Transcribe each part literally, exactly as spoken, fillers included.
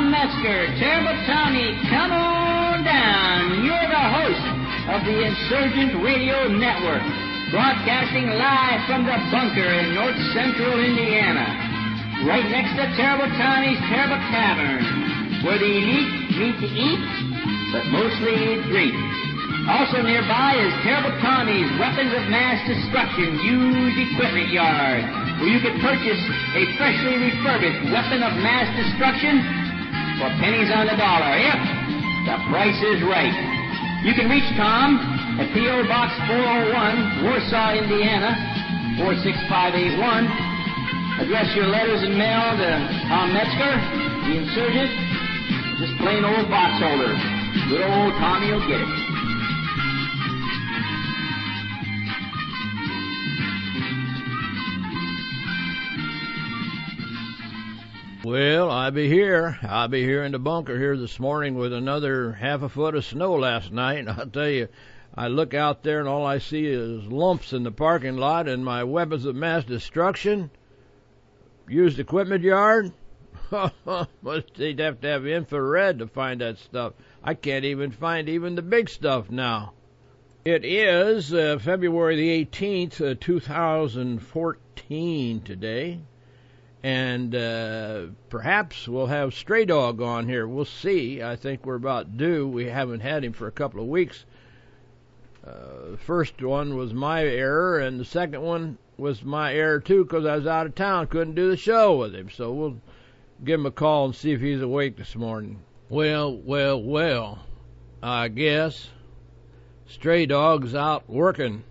Tom Metzger, Terrible Tommy, come on down. You're the host of the Insurgent Radio Network, broadcasting live from the bunker in north central Indiana, right next to Terrible Tommy's Terrible Tavern, where the elite meet to eat, but mostly drink. Also nearby is Terrible Tommy's Weapons of Mass Destruction Used Equipment Yard, where you can purchase a freshly refurbished weapon of mass destruction for pennies on the dollar. Yep, the price is right. You can reach Tom at P O. Box four oh one, Warsaw, Indiana, four six five eight one. Address your letters and mail to Tom Metzger, the Insurgent, just plain old box holder. Good old Tommy will get it. Well, I'll be here. I'll be here in the bunker here this morning with another half a foot of snow last night. And I'll tell you, I look out there and all I see is lumps in the parking lot and my weapons of mass destruction used equipment yard. They'd have to have infrared to find that stuff. I can't even find even the big stuff now. It is uh, February the eighteenth, uh, two thousand fourteen today. And uh, perhaps we'll have Stray Dog on here. We'll see. I think we're about due. We haven't had him for a couple of weeks. Uh, the first one was my error, and the second one was my error, too, because I was out of town. Couldn't do the show with him. So we'll give him a call and see if he's awake this morning. Well, well, well, I guess Stray Dog's out working.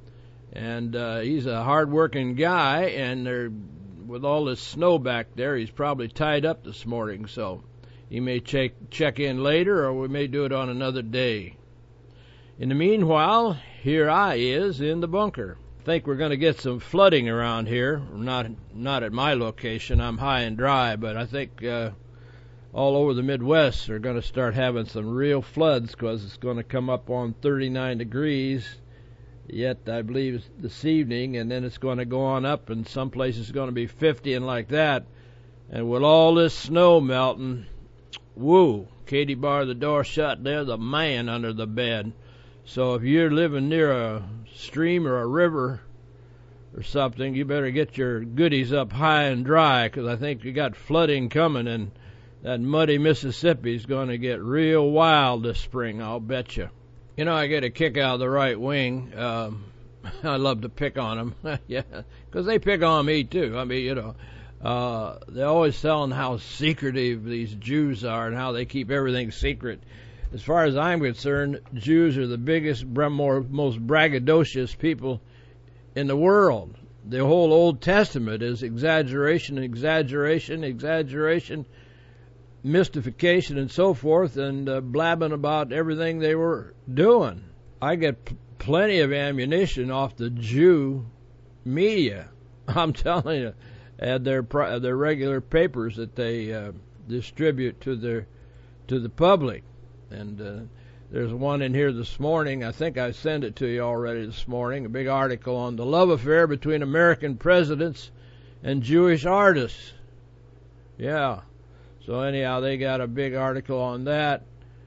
And uh, he's a hard-working guy, and they're... with all this snow back there, he's probably tied up this morning, so he may check check in later, or we may do it on another day. In the meanwhile, here I is in the bunker. I think we're going to get some flooding around here. Not not at my location. I'm high and dry, but I think uh, all over the Midwest are going to start having some real floods because it's going to come up on thirty-nine degrees. Yet, I believe, this evening, and then it's going to go on up, and some places it's going to be fifty and like that. And with all this snow melting, woo, Katie bar the door shut, there's a man under the bed. So if you're living near a stream or a river or something, you better get your goodies up high and dry, because I think you got flooding coming, and that muddy Mississippi's going to get real wild this spring, I'll bet you. You know, I get a kick out of the right wing. Um, I love to pick on them. Yeah, because they pick on me, too. I mean, you know, uh, they're always telling how secretive these Jews are and how they keep everything secret. As far as I'm concerned, Jews are the biggest, more, most braggadocious people in the world. The whole Old Testament is exaggeration, exaggeration, exaggeration, mystification and so forth, and uh, blabbing about everything they were doing. I get p- plenty of ammunition off the Jew media. I'm telling you, and their pri- their regular papers that they uh, distribute to their to the public. And uh, there's one in here this morning. I think I sent it to you already this morning. A big article on the love affair between American presidents and Jewish artists. Yeah. So anyhow, they got a big article on that.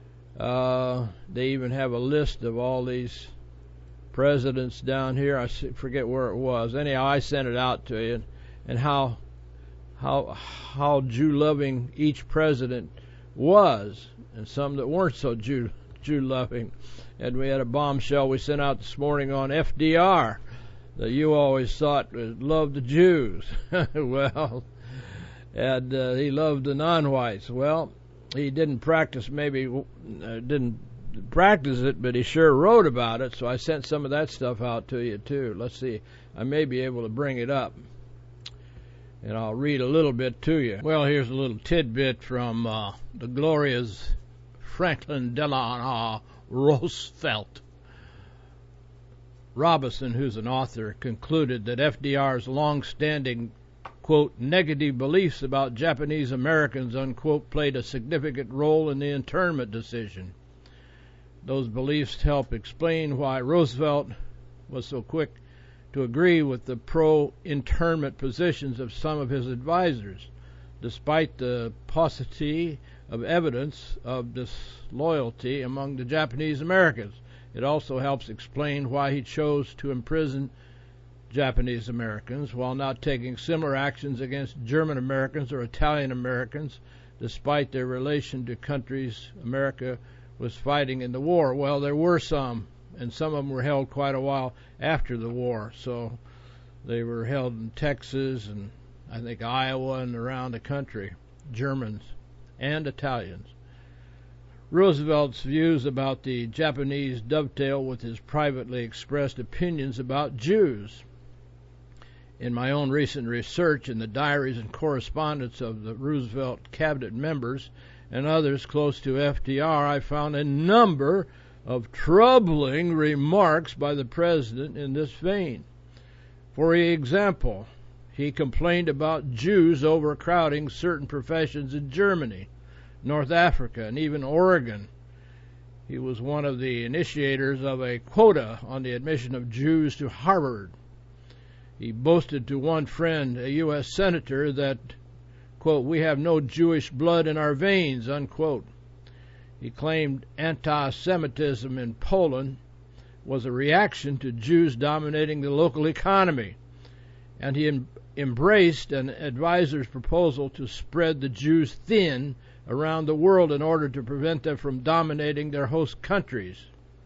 Uh, they even have a list of all these presidents down here. I forget where it was. Anyhow, I sent it out to you, and how how how Jew-loving each president was, and some that weren't so Jew Jew-loving. And we had a bombshell we sent out this morning on F D R that you always thought loved the Jews. Well. And uh, he loved the non-whites. Well, he didn't practice, maybe uh, didn't practice it, but he sure wrote about it. So I sent some of that stuff out to you too. Let's see, I may be able to bring it up, and I'll read a little bit to you. Well, here's a little tidbit from uh, the glorious Franklin Delano Roosevelt. Robinson, who's an author, concluded that F D R's long-standing, quote, negative beliefs about Japanese Americans, unquote, played a significant role in the internment decision. Those beliefs help explain why Roosevelt was so quick to agree with the pro-internment positions of some of his advisors. despite the paucity of evidence of disloyalty among the Japanese Americans. It also helps explain why he chose to imprison Japanese Americans while not taking similar actions against German Americans or Italian Americans, despite their relation to countries America was fighting in the war. Well, there were some, and some of them were held quite a while after the war. So they were held in Texas and I think Iowa and around the country, Germans and Italians. Roosevelt's views about the Japanese dovetail with his privately expressed opinions about Jews. In my own recent research in the diaries and correspondence of the Roosevelt cabinet members and others close to F D R, I found a number of troubling remarks by the president in this vein. For example, he complained about Jews overcrowding certain professions in Germany, North Africa, and even Oregon. He was one of the initiators of a quota on the admission of Jews to Harvard. He boasted to one friend, a U S senator, that, quote, "we have no Jewish blood in our veins," unquote. He claimed anti-Semitism in Poland was a reaction to Jews dominating the local economy, and he em- embraced an advisor's proposal to spread the Jews thin around the world in order to prevent them from dominating their host countries.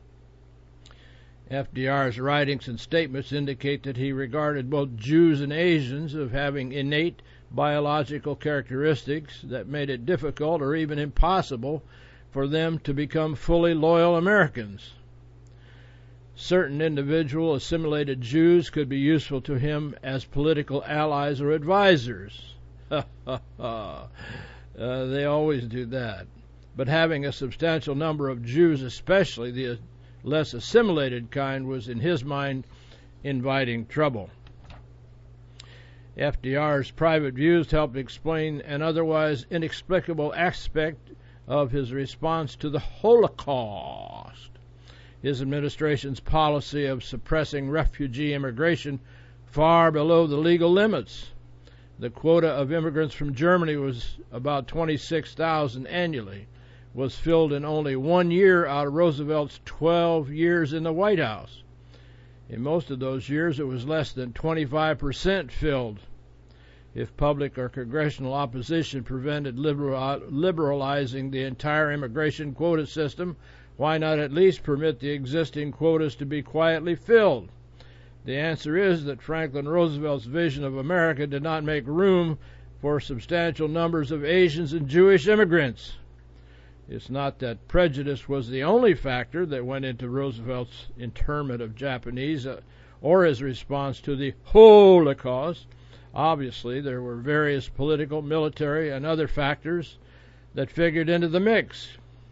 F D R's writings and statements indicate that he regarded both Jews and Asians as having innate biological characteristics that made it difficult or even impossible for them to become fully loyal Americans. Certain individual assimilated Jews could be useful to him as political allies or advisors. uh, they always do that. But having a substantial number of Jews, especially the less assimilated kind, was in his mind inviting trouble. F D R's private views helped explain an otherwise inexplicable aspect of his response to the Holocaust. His administration's policy of suppressing refugee immigration far below the legal limits. The quota of immigrants from Germany was about twenty-six thousand annually, was filled in only one year out of Roosevelt's twelve years in the White House. In most of those years, it was less than twenty-five percent filled. If public or congressional opposition prevented liberal, liberalizing the entire immigration quota system, why not at least permit the existing quotas to be quietly filled? The answer is that Franklin Roosevelt's vision of America did not make room for substantial numbers of Asians and Jewish immigrants. It's not that prejudice was the only factor that went into Roosevelt's internment of Japanese uh, or his response to the Holocaust. Obviously, there were various political, military, and other factors that figured into the mix.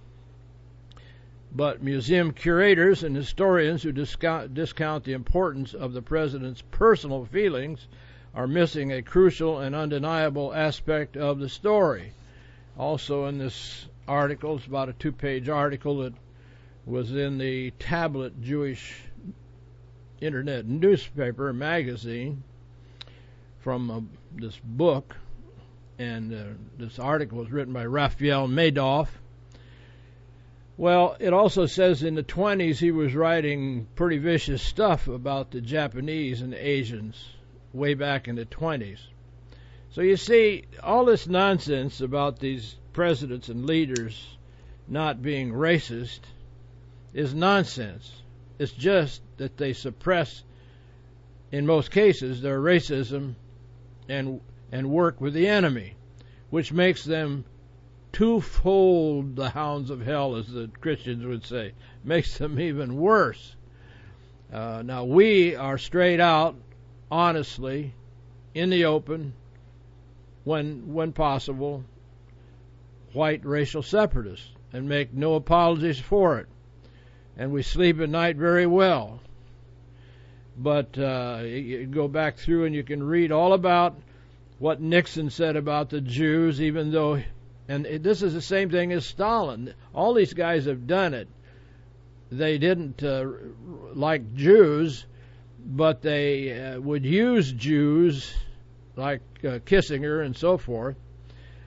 But museum curators and historians who discount, discount the importance of the president's personal feelings are missing a crucial and undeniable aspect of the story. Also in this article, it's about a two-page article that was in the Tablet Jewish Internet newspaper magazine from uh, this book, and uh, this article was written by Raphael Madoff. Well, it also says in the twenties he was writing pretty vicious stuff about the Japanese and the Asians way back in the twenties. So you see, all this nonsense about these presidents and leaders not being racist is nonsense. It's just that they suppress, in most cases, their racism and and work with the enemy, which makes them twofold the hounds of hell, as the Christians would say. Makes them even worse. Uh, now, we are straight out, honestly, in the open, when when possible, white racial separatists, and make no apologies for it. And we sleep at night very well. But uh, you go back through and you can read all about what Nixon said about the Jews, even though, and this is the same thing as Stalin. All these guys have done it. They didn't uh, like Jews, but they uh, would use Jews, like uh, Kissinger and so forth,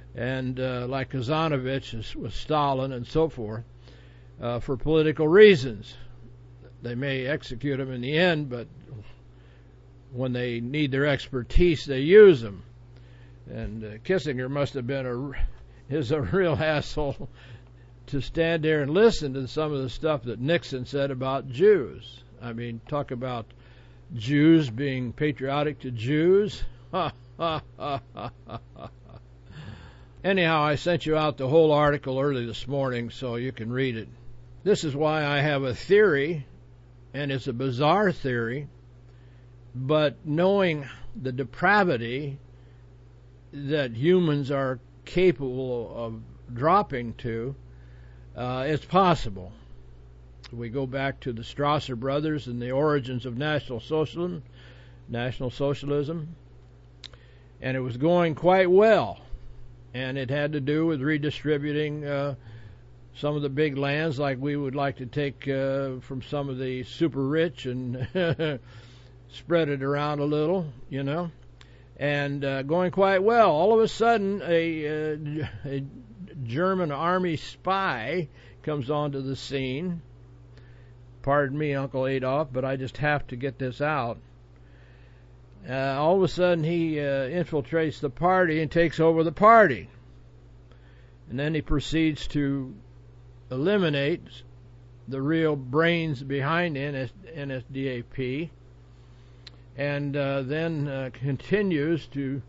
and uh, like Kazanovich with Stalin and so forth, uh, for political reasons. They may execute them in the end, but when they need their expertise, they use them. And uh, Kissinger must have been a is a real asshole to stand there and listen to some of the stuff that Nixon said about Jews. I mean, talk about Jews being patriotic to Jews. Ha, ha, ha, ha, ha. Anyhow, I sent you out the whole article early this morning so you can read it. This is why I have a theory, and it's a bizarre theory, but knowing the depravity that humans are capable of dropping to, uh, it's possible. We go back to the Strasser brothers and the origins of National Socialism, National Socialism, and it was going quite well, and it had to do with redistributing uh, some of the big lands, like we would like to take uh, from some of the super rich and spread it around a little, you know, and uh, going quite well. All of a sudden, a, uh, a German army spy comes onto the scene. Pardon me, Uncle Adolf, but I just have to get this out. Uh, all of a sudden, he uh, infiltrates the party and takes over the party. And then he proceeds to eliminate the real brains behind N S D A P, and uh, then uh, continues to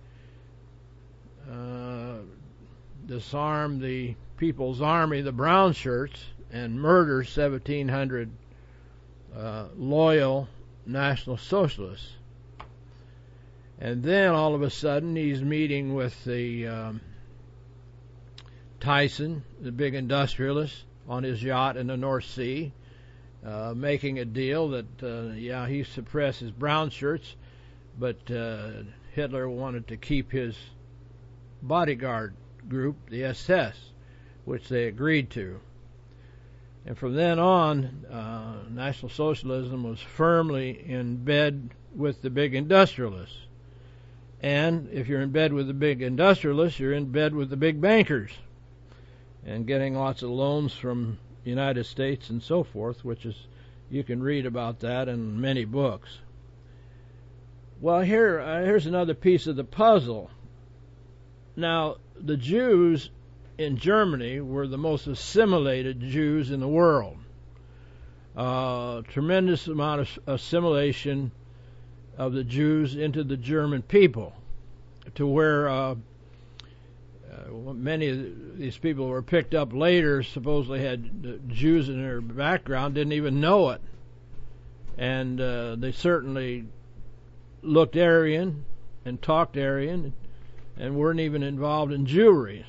uh, disarm the People's Army, the brown shirts, and murder seventeen hundred uh, loyal National Socialists. And then all of a sudden he's meeting with the um, Tyson, the big industrialist, on his yacht in the North Sea, uh, making a deal that, uh, yeah, he suppresses brown shirts, but uh, Hitler wanted to keep his bodyguard group, the S S, which they agreed to. And from then on, uh, National Socialism was firmly in bed with the big industrialists. And if you're in bed with the big industrialists, you're in bed with the big bankers, and getting lots of loans from the United States and so forth, which is, you can read about that in many books. Well, here, uh, here's another piece of the puzzle. Now, the Jews in Germany were the most assimilated Jews in the world. Uh, tremendous amount of assimilation of the Jews into the German people, to where uh, uh, many of these people who were picked up later supposedly had Jews in their background, didn't even know it. And uh, they certainly looked Aryan and talked Aryan and weren't even involved in Jewries.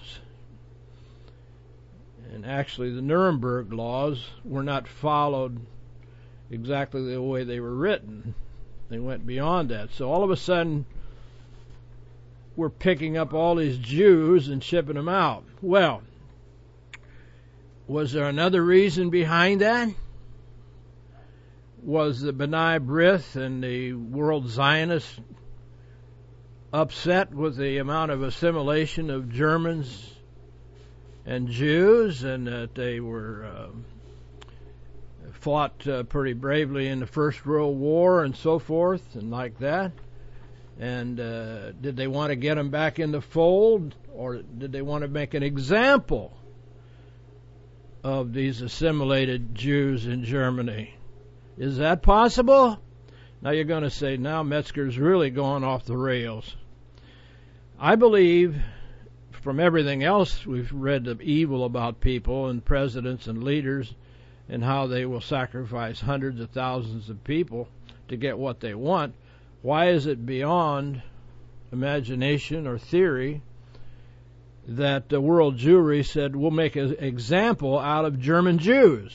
And actually the Nuremberg laws were not followed exactly the way they were written. They went beyond that. So all of a sudden, we're picking up all these Jews and shipping them out. Well, was there another reason behind that? Was the B'nai B'rith and the world Zionists upset with the amount of assimilation of Germans and Jews, and that they were uh, fought uh, pretty bravely in the First World War and so forth and like that? And uh, did they want to get them back in the fold, or did they want to make an example of these assimilated Jews in Germany? Is that possible? Now you're going to say, now Metzger's really going off the rails. I believe, from everything else we've read of evil about people and presidents and leaders, and how they will sacrifice hundreds of thousands of people to get what they want, why is it beyond imagination or theory that the world Jewry said, we'll make an example out of German Jews?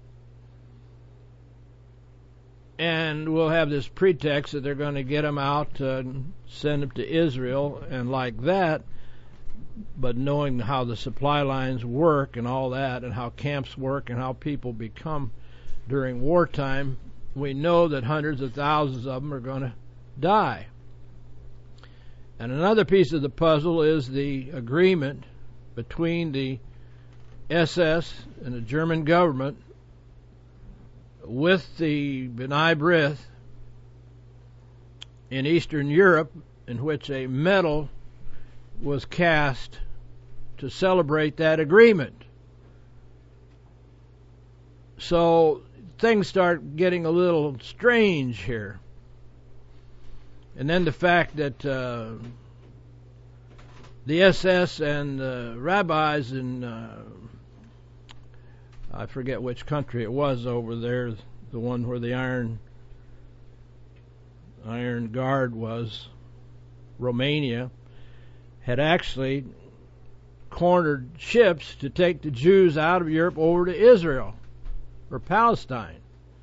And we'll have this pretext that they're going to get them out, uh, send them to Israel, and like that. But knowing how the supply lines work and all that, and how camps work and how people become during wartime, we know that hundreds of thousands of them are going to die. Uh, And another piece of the puzzle is the agreement between the S S and the German government with the B'nai B'rith in Eastern Europe, in which a medal was cast to celebrate that agreement. So things start getting a little strange here. And then the fact that uh, the S S and the rabbis in, uh, I forget which country it was over there, the one where the Iron Iron Guard was, Romania, had actually cornered ships to take the Jews out of Europe over to Israel or Palestine.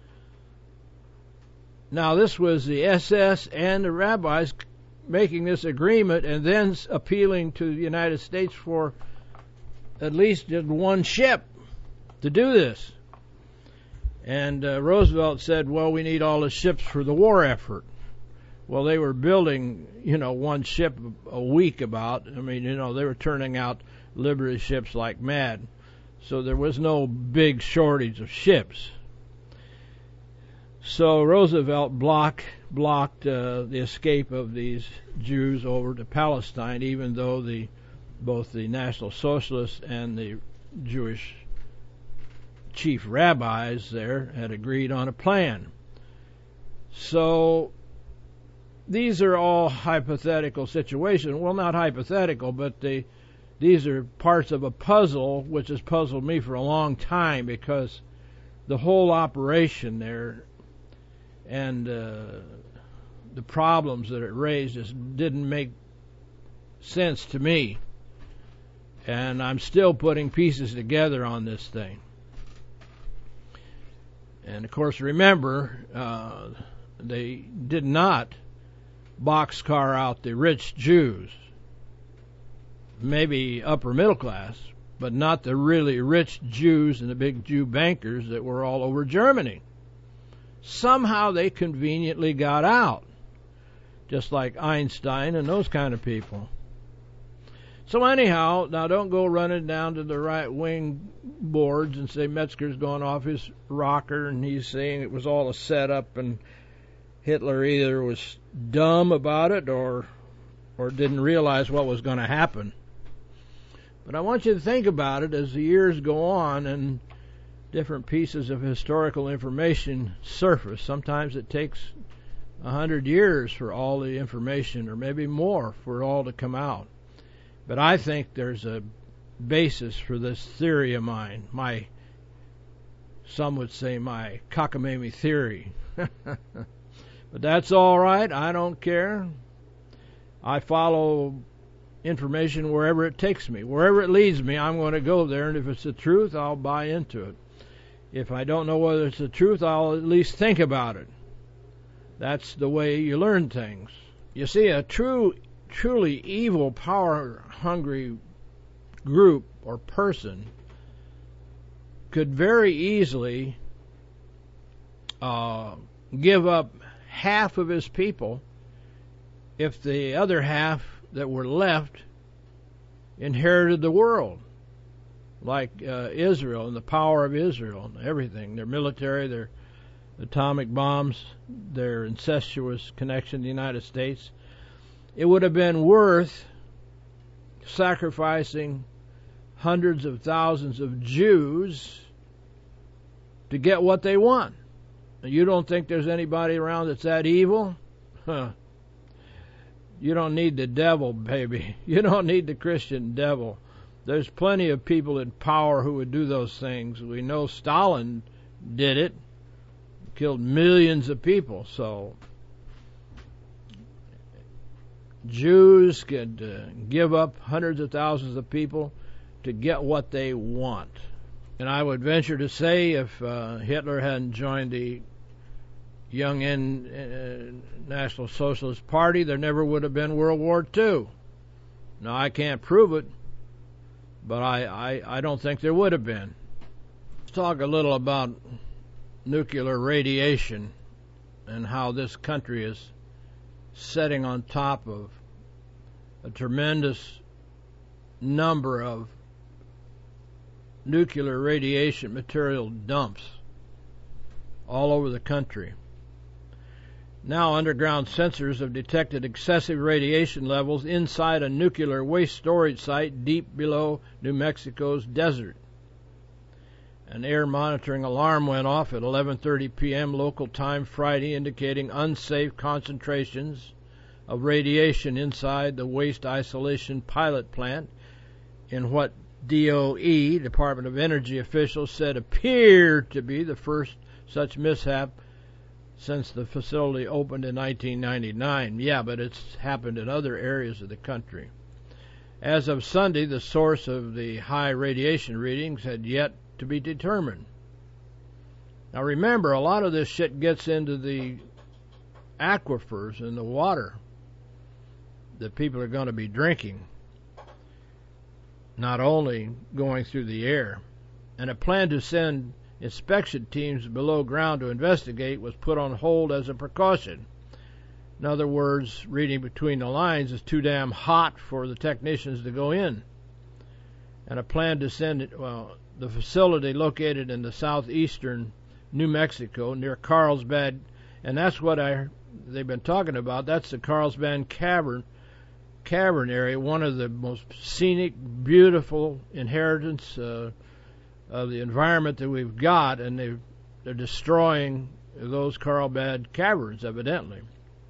Now, this was the S S and the rabbis making this agreement and then appealing to the United States for at least just one ship to do this. And uh, Roosevelt said, well, we need all the ships for the war effort. Well, they were building, you know, one ship a week about. I mean, you know, they were turning out Liberty ships like mad. So there was no big shortage of ships. So Roosevelt block, blocked uh, the escape of these Jews over to Palestine, even though the both the National Socialists and the Jewish chief rabbis there had agreed on a plan. So these are all hypothetical situations. Well, not hypothetical, but they, these are parts of a puzzle which has puzzled me for a long time, because the whole operation there and uh, the problems that it raised just didn't make sense to me. And I'm still putting pieces together on this thing. And of course, remember, uh, they did not boxcar out the rich Jews. Maybe upper middle class, but not the really rich Jews and the big Jew bankers that were all over Germany. Somehow they conveniently got out, just like Einstein and those kind of people. So anyhow, now don't go running down to the right-wing boards and say Metzger's going off his rocker and he's saying it was all a setup and Hitler either was dumb about it or or didn't realize what was going to happen. But I want you to think about it as the years go on and different pieces of historical information surface. Sometimes it takes a hundred years for all the information, or maybe more, for it all to come out. But I think there's a basis for this theory of mine, my, some would say my cockamamie theory. But that's all right. I don't care. I follow information wherever it takes me. Wherever it leads me, I'm going to go there, and if it's the truth, I'll buy into it. If I don't know whether it's the truth, I'll at least think about it. That's the way you learn things. You see, a true, truly evil, power-hungry group or person could very easily uh, give up half of his people if the other half that were left inherited the world, like uh, Israel and the power of Israel and everything, their military, their atomic bombs, their incestuous connection to the United States. It would have been worth sacrificing hundreds of thousands of Jews to get what they want. You don't think there's anybody around that's that evil? Huh. You don't need the devil, baby. You don't need the Christian devil. There's plenty of people in power who would do those things. We know Stalin did it, killed millions of people. So Jews could uh, give up hundreds of thousands of people to get what they want. And I would venture to say, if uh, Hitler hadn't joined the Young in, uh, National Socialist Party, there never would have been World War Two. Now, I can't prove it, but I, I, I don't think there would have been. Let's talk a little about nuclear radiation and how this country is setting on top of a tremendous number of nuclear radiation material dumps all over the country. Now, underground sensors have detected excessive radiation levels inside a nuclear waste storage site deep below New Mexico's desert. An air monitoring alarm went off at eleven thirty p.m. local time Friday, indicating unsafe concentrations of radiation inside the waste isolation pilot plant in what D O E, Department of Energy officials, said appeared to be the first such mishap since the facility opened in nineteen ninety-nine. Yeah, but it's happened in other areas of the country. As of Sunday, the source of the high radiation readings had yet to be determined. Now remember, a lot of this shit gets into the aquifers and the water that people are going to be drinking, not only going through the air. And a plan to send inspection teams below ground to investigate was put on hold as a precaution. In other words, reading between the lines, it's too damn hot for the technicians to go in. And a plan to send it, well, the facility located in the southeastern New Mexico near Carlsbad, and that's what I they've been talking about. That's the Carlsbad Cavern cavern area, one of the most scenic, beautiful inheritance uh, of the environment that we've got, and they they're destroying those Carlsbad caverns, evidently.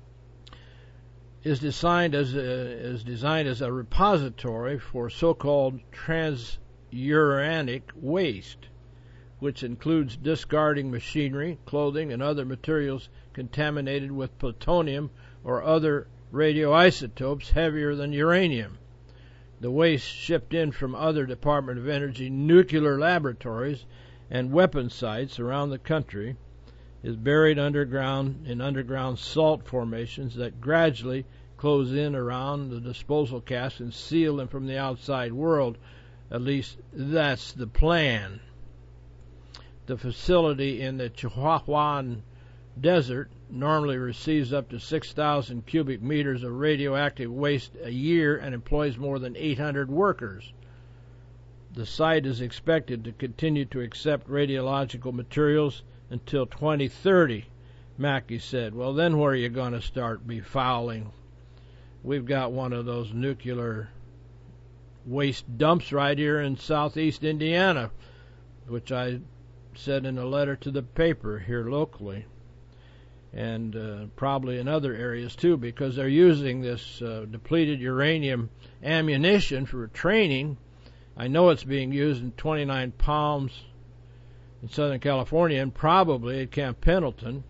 Is designed as a, is designed as a repository for so-called transuranic waste, which includes discarding machinery, clothing, and other materials contaminated with plutonium or other radioisotopes heavier than uranium. The waste, shipped in from other Department of Energy nuclear laboratories and weapon sites around the country, is buried underground in underground salt formations that gradually close in around the disposal casks and seal them from the outside world. At least that's the plan. The facility in the Chihuahuan Desert normally receives up to six thousand cubic meters of radioactive waste a year and employs more than eight hundred workers. The site is expected to continue to accept radiological materials until twenty thirty, Mackey said. Well, then where are you going to start befouling? We've got one of those nuclear waste dumps right here in southeast Indiana, which I said in a letter to the paper here locally, and uh, probably in other areas too, because they're using this uh, depleted uranium ammunition for training. I know it's being used in twenty-nine Palms in Southern California, and probably at Camp Pendleton,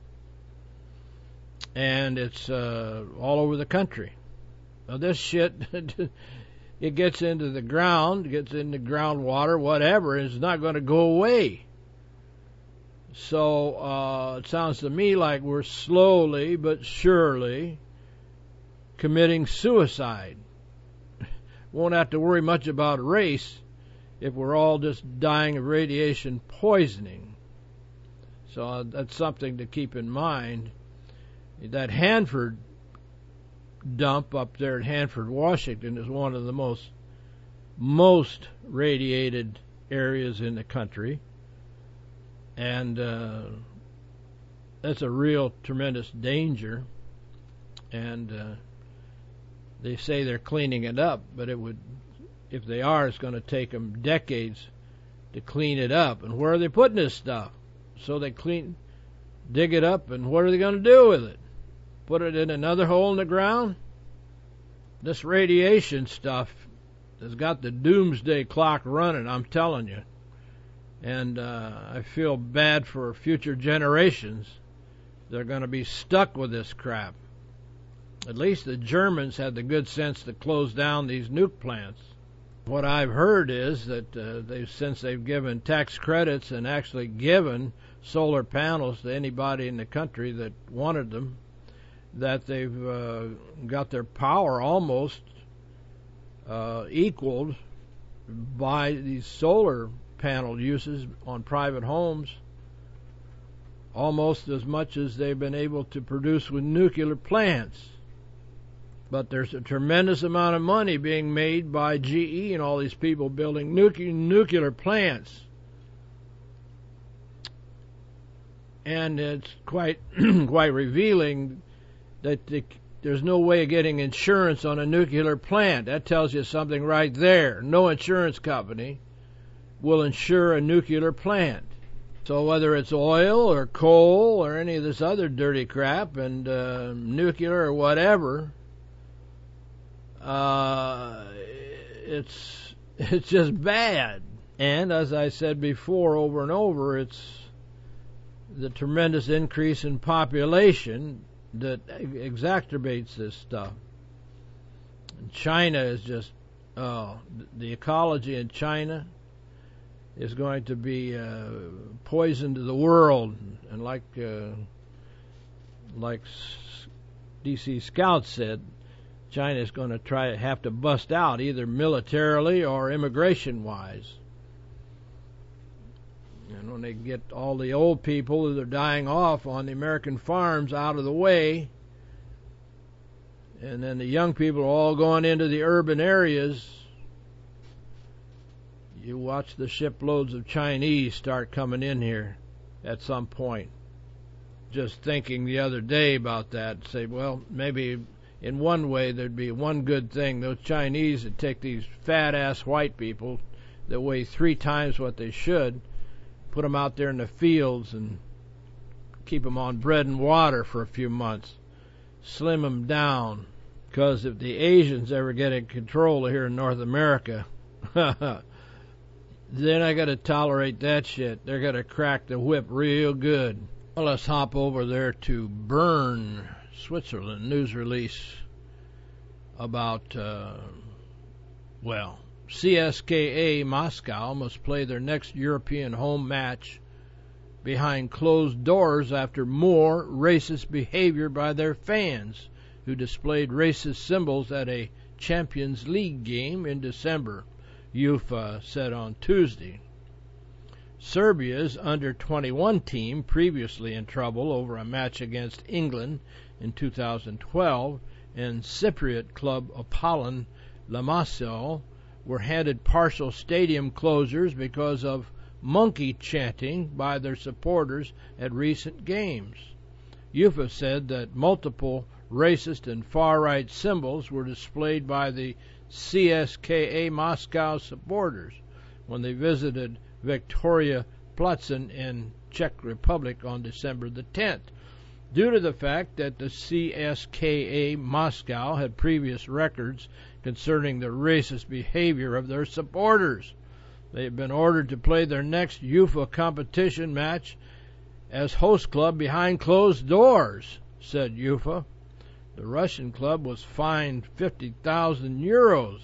and it's uh, all over the country. Now this shit, it gets into the ground, gets into groundwater, whatever, and it's not going to go away. So uh, it sounds to me like we're slowly but surely committing suicide. Won't have to worry much about race if we're all just dying of radiation poisoning. So uh, that's something to keep in mind. That Hanford dump up there at Hanford, Washington, is one of the most most radiated areas in the country, and uh, that's a real tremendous danger. And uh, they say they're cleaning it up, but it would, if they are, it's going to take them decades to clean it up. And where are they putting this stuff? So they clean, dig it up, and what are they going to do with it? Put it in another hole in the ground? This radiation stuff has got the doomsday clock running, I'm telling you. And uh, I feel bad for future generations. They're going to be stuck with this crap. At least the Germans had the good sense to close down these nuke plants. What I've heard is that uh, they've, since they've given tax credits and actually given solar panels to anybody in the country that wanted them, that they've uh, got their power almost uh, equaled by these solar panel uses on private homes, almost as much as they've been able to produce with nuclear plants. But there's a tremendous amount of money being made by G E and all these people building nuclear nuclear plants. And it's quite quite revealing that the, there's no way of getting insurance on a nuclear plant. That tells you something right there. No insurance company will insure a nuclear plant. So whether it's oil or coal or any of this other dirty crap and uh, nuclear or whatever, uh, it's it's just bad. And as I said before over and over, it's the tremendous increase in population that exacerbates this stuff. And China is just, oh, the ecology in China is going to be uh, poison to the world. And like uh, like D C Scouts said, China is going to try have to bust out either militarily or immigration-wise. And when they get all the old people that are dying off on the American farms out of the way, and then the young people are all going into the urban areas, you watch the shiploads of Chinese start coming in here at some point. Just thinking the other day about that, say, well, maybe in one way there'd be one good thing. Those Chinese would take these fat-ass white people that weigh three times what they should, put them out there in the fields and keep them on bread and water for a few months. Slim them down. Because if the Asians ever get in control here in North America, they're not going to tolerate that shit. They're going to crack the whip real good. Well, let's hop over there to Bern, Switzerland. News release about, uh, well... C S K A Moscow must play their next European home match behind closed doors after more racist behavior by their fans, who displayed racist symbols at a Champions League game in December, UEFA said on Tuesday. Serbia's under twenty-one team, previously in trouble over a match against England in two thousand twelve, and Cypriot club Apollon Limassol were handed partial stadium closures because of monkey chanting by their supporters at recent games. UEFA said that multiple racist and far-right symbols were displayed by the C S K A Moscow supporters when they visited Victoria Plzen in Czech Republic on December the tenth, due to the fact that the C S K A Moscow had previous records concerning the racist behavior of their supporters. They have been ordered to play their next UEFA competition match as host club behind closed doors, said UEFA. The Russian club was fined fifty thousand euros.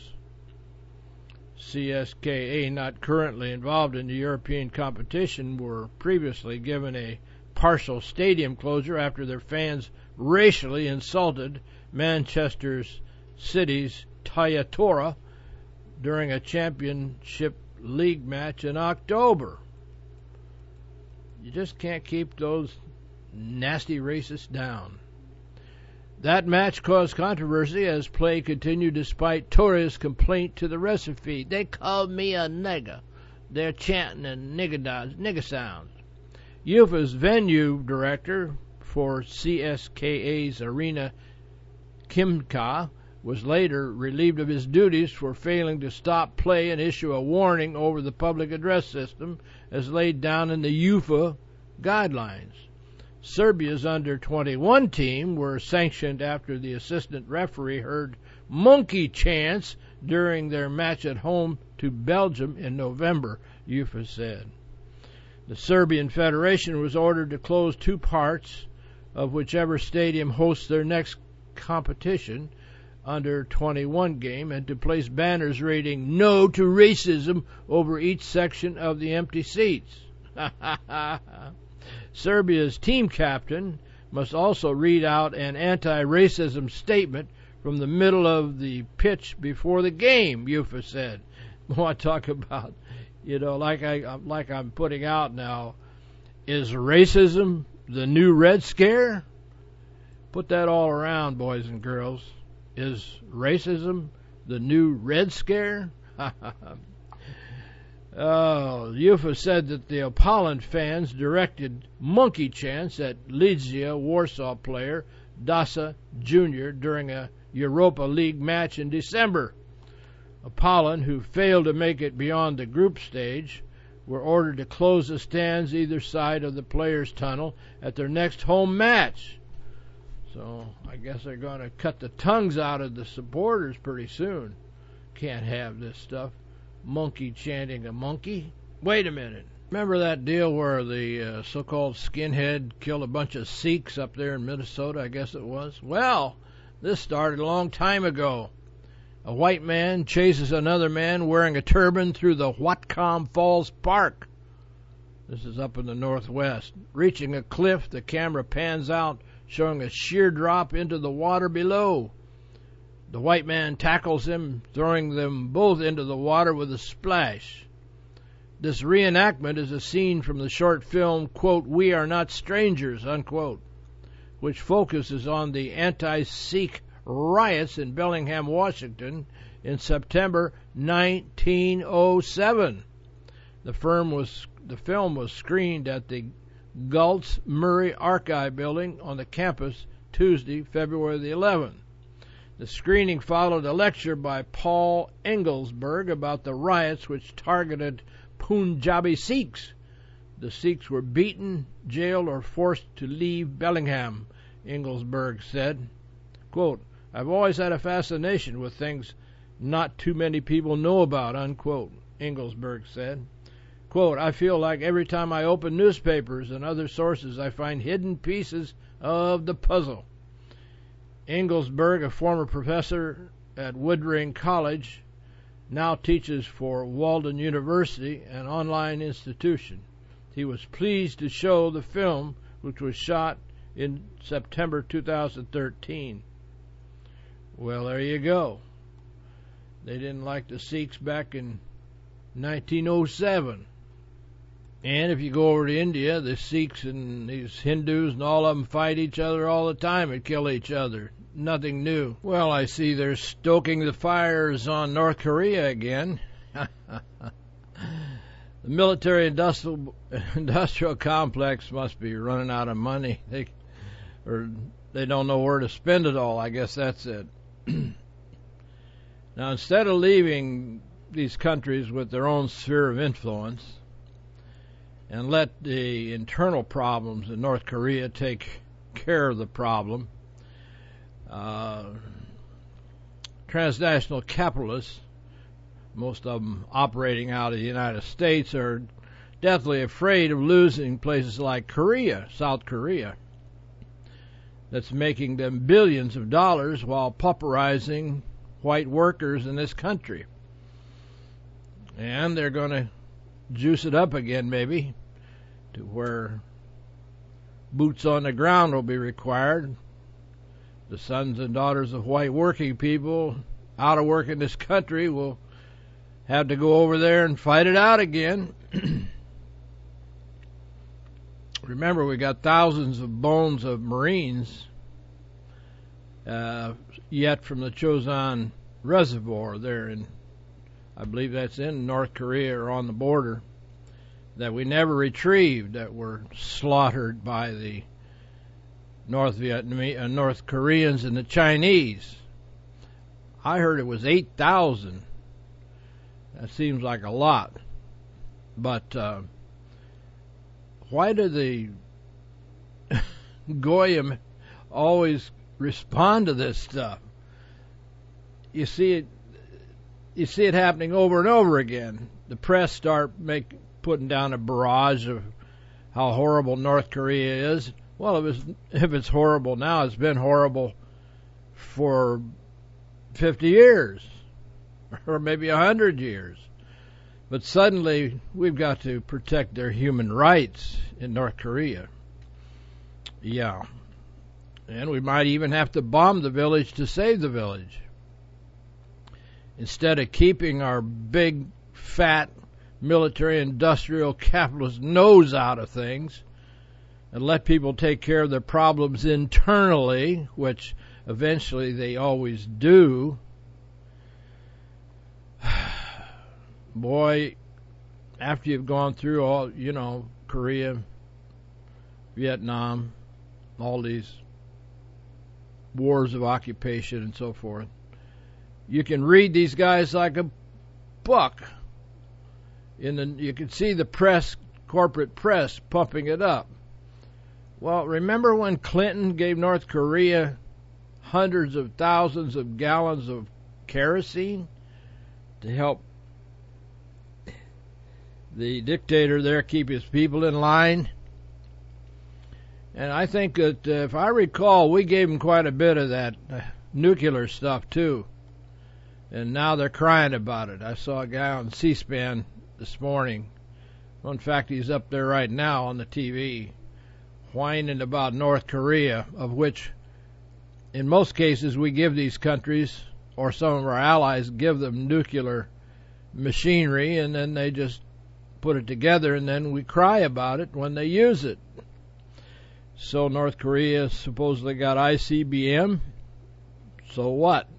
C S K A, not currently involved in the European competition, were previously given a partial stadium closure after their fans racially insulted Manchester City's Taya Torre during a Championship League match in October. You just can't keep those nasty racists down. That match caused controversy as play continued despite Torres' complaint to the referee. They called me a nigger. They're chanting in nigger, nigger sounds. UEFA's venue director for C S K A's arena, Kimka, was later relieved of his duties for failing to stop play and issue a warning over the public address system as laid down in the UEFA guidelines. Serbia's under twenty-one team were sanctioned after the assistant referee heard monkey chants during their match at home to Belgium in November, UEFA said. The Serbian Federation was ordered to close two parts of whichever stadium hosts their next competition under twenty-one game and to place banners reading "No to Racism" over each section of the empty seats. Serbia's team captain must also read out an anti-racism statement from the middle of the pitch before the game, UEFA said. I want to talk about, you know, like, I, like I'm putting out now, is racism the new Red Scare? Put that all around, boys and girls. Is racism the new Red Scare? Oh, Ufa said that the Apollon fans directed monkey chants at Legia Warsaw player Dasa Junior during a Europa League match in December. Apollon, who failed to make it beyond the group stage, were ordered to close the stands either side of the players' tunnel at their next home match. So I guess they're going to cut the tongues out of the supporters pretty soon. Can't have this stuff. Monkey chanting a monkey. Wait a minute. Remember that deal where the uh, so-called skinhead killed a bunch of Sikhs up there in Minnesota, I guess it was? Well, this started a long time ago. A white man chases another man wearing a turban through the Whatcom Falls Park. This is up in the Northwest. Reaching a cliff, the camera pans out, showing a sheer drop into the water below. The white man tackles him, throwing them both into the water with a splash. This reenactment is a scene from the short film, quote, We Are Not Strangers, unquote, which focuses on the anti-Sikh riots in Bellingham, Washington in September nineteen oh seven. The, firm was, the film was screened at the Galtz Murray Archive Building on the campus Tuesday, February the eleventh. The screening followed a lecture by Paul Engelsberg about the riots which targeted Punjabi Sikhs. The Sikhs were beaten, jailed, or forced to leave Bellingham, Engelsberg said. Quote, I've always had a fascination with things not too many people know about, unquote, Engelsberg said. Quote, I feel like every time I open newspapers and other sources, I find hidden pieces of the puzzle. Engelsberg, a former professor at Woodring College, now teaches for Walden University, an online institution. He was pleased to show the film, which was shot in September two thousand thirteen. Well, there you go. They didn't like the Sikhs back in nineteen oh seven. And if you go over to India, the Sikhs and these Hindus and all of them fight each other all the time and kill each other. Nothing new. Well, I see they're stoking the fires on North Korea again. The military industrial industrial complex must be running out of money. They or they don't know where to spend it all. I guess that's it. Now, instead of leaving these countries with their own sphere of influence and let the internal problems in North Korea take care of the problem, uh, transnational capitalists, most of them operating out of the United States, are deathly afraid of losing places like Korea, South Korea, that's making them billions of dollars while pauperizing white workers in this country. And they're going to juice it up again, maybe, to where boots on the ground will be required. The sons and daughters of white working people out of work in this country will have to go over there and fight it out again. Remember, we got thousands of bones of Marines uh, yet from the Chosin Reservoir there in, I believe that's in North Korea or on the border, that we never retrieved, that were slaughtered by the North Vietnamese, uh, North Koreans and the Chinese. I heard it was eight thousand. That seems like a lot. But uh, why do the Goyim always respond to this stuff? You see it. You see it happening over and over again. The press start make putting down a barrage of how horrible North Korea is. Well, if it's, if it's horrible now, it's been horrible for fifty years, or maybe a hundred years. But suddenly, we've got to protect their human rights in North Korea. Yeah. And we might even have to bomb the village to save the village. Instead of keeping our big, fat, military, industrial, capitalist nose out of things and let people take care of their problems internally, which eventually they always do. Boy, after you've gone through all, you know, Korea, Vietnam, all these wars of occupation and so forth, you can read these guys like a book. In the, you can see the press, corporate press, pumping it up. Well, remember when Clinton gave North Korea hundreds of thousands of gallons of kerosene to help the dictator there keep his people in line? And I think that, uh, if I recall, we gave him quite a bit of that uh, nuclear stuff, too. And now they're crying about it. I saw a guy on C-SPAN this morning. Well, in fact, he's up there right now on the T V, whining about North Korea, of which, in most cases, we give these countries, or some of our allies, give them nuclear machinery, and then they just put it together, and then we cry about it when they use it. So North Korea supposedly got I C B M. So what?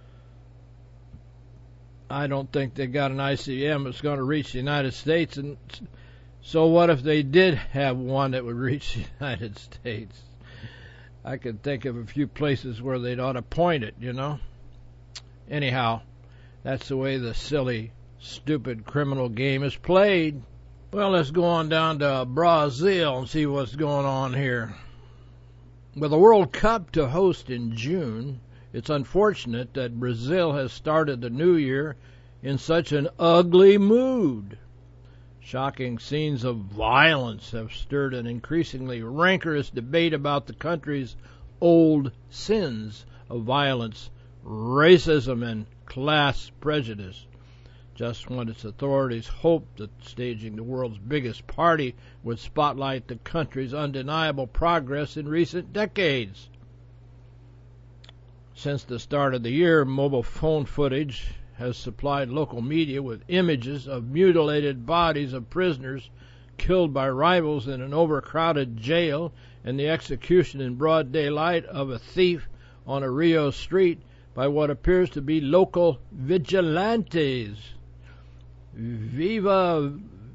I don't think they got an I C B M that's going to reach the United States. And so what if they did have one that would reach the United States? I could think of a few places where they'd ought to point it, you know. Anyhow, that's the way the silly, stupid criminal game is played. Well, let's go on down to Brazil and see what's going on here. With the World Cup to host in June, it's unfortunate that Brazil has started the new year in such an ugly mood. Shocking scenes of violence have stirred an increasingly rancorous debate about the country's old sins of violence, racism, and class prejudice. Just when its authorities hoped that staging the world's biggest party would spotlight the country's undeniable progress in recent decades. Since the start of the year, mobile phone footage has supplied local media with images of mutilated bodies of prisoners killed by rivals in an overcrowded jail and the execution in broad daylight of a thief on a Rio street by what appears to be local vigilantes. Viva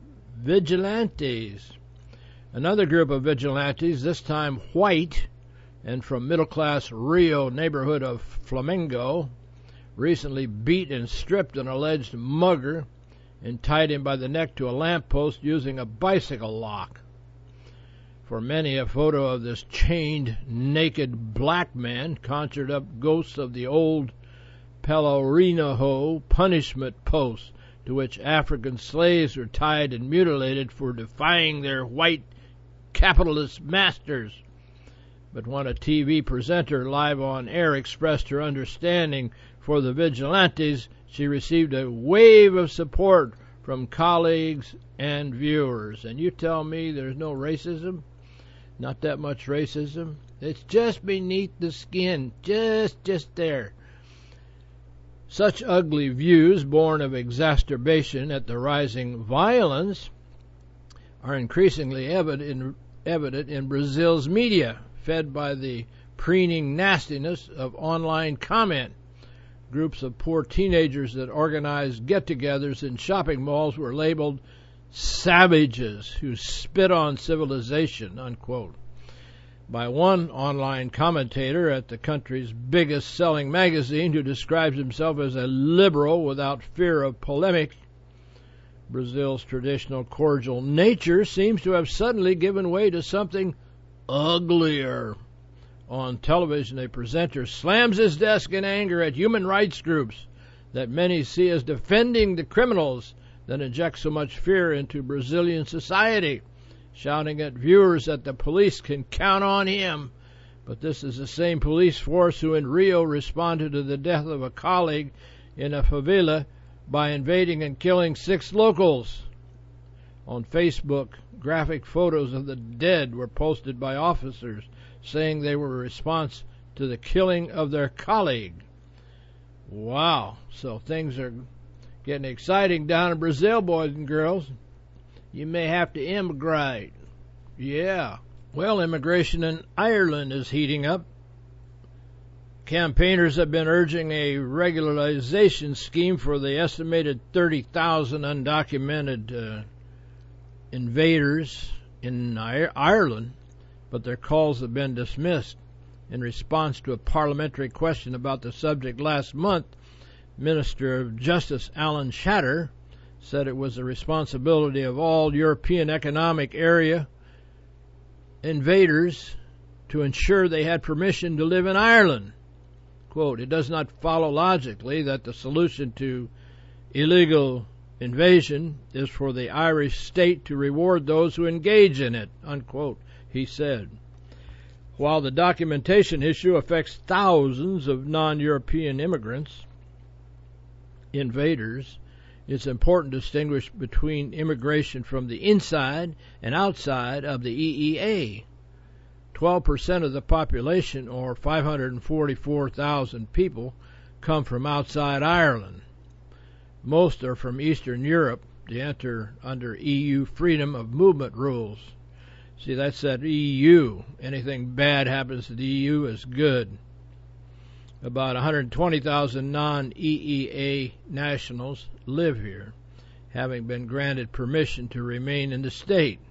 Vigilantes. Another group of vigilantes, this time white and from middle-class Rio neighborhood of Flamengo, recently beat and stripped an alleged mugger and tied him by the neck to a lamppost using a bicycle lock. For many, a photo of this chained, naked black man conjured up ghosts of the old Pelourinho punishment post, to which African slaves were tied and mutilated for defying their white capitalist masters. But when a T V presenter live on air expressed her understanding for the vigilantes, she received a wave of support from colleagues and viewers. And you tell me there's no racism? Not that much racism? It's just beneath the skin, just just there. Such ugly views, born of exacerbation at the rising violence, are increasingly evident in, evident in Brazil's media, fed by the preening nastiness of online comment. Groups of poor teenagers that organized get-togethers in shopping malls were labeled savages who spit on civilization, unquote, by one online commentator at the country's biggest selling magazine, who describes himself as a liberal without fear of polemic. Brazil's traditional cordial nature seems to have suddenly given way to something uglier. On television, a presenter slams his desk in anger at human rights groups that many see as defending the criminals that inject so much fear into Brazilian society, shouting at viewers that the police can count on him. But this is the same police force who in Rio responded to the death of a colleague in a favela by invading and killing six locals. On Facebook, graphic photos of the dead were posted by officers saying they were a response to the killing of their colleague. Wow, so things are getting exciting down in Brazil, boys and girls. You may have to immigrate. Yeah. Well, immigration in Ireland is heating up. campaigners have been urging a regularization scheme for the estimated thirty thousand undocumented uh, invaders in Ireland, but their calls have been dismissed. In response to a parliamentary question about the subject last month, Minister of Justice Alan Shatter said it was the responsibility of all European Economic Area invaders to ensure they had permission to live in Ireland. Quote, it does not follow logically that the solution to illegal invasion is for the Irish state to reward those who engage in it, unquote, he said. While the documentation issue affects thousands of non-European immigrants, invaders, it's important to distinguish between immigration from the inside and outside of the E E A. twelve percent of the population, or five hundred forty-four thousand people, come from outside Ireland. Most are from Eastern Europe. They enter under E U freedom of movement rules. See, that's that E U. Anything bad happens to the E U is good. About one hundred twenty thousand non-E E A nationals live here, having been granted permission to remain in the state.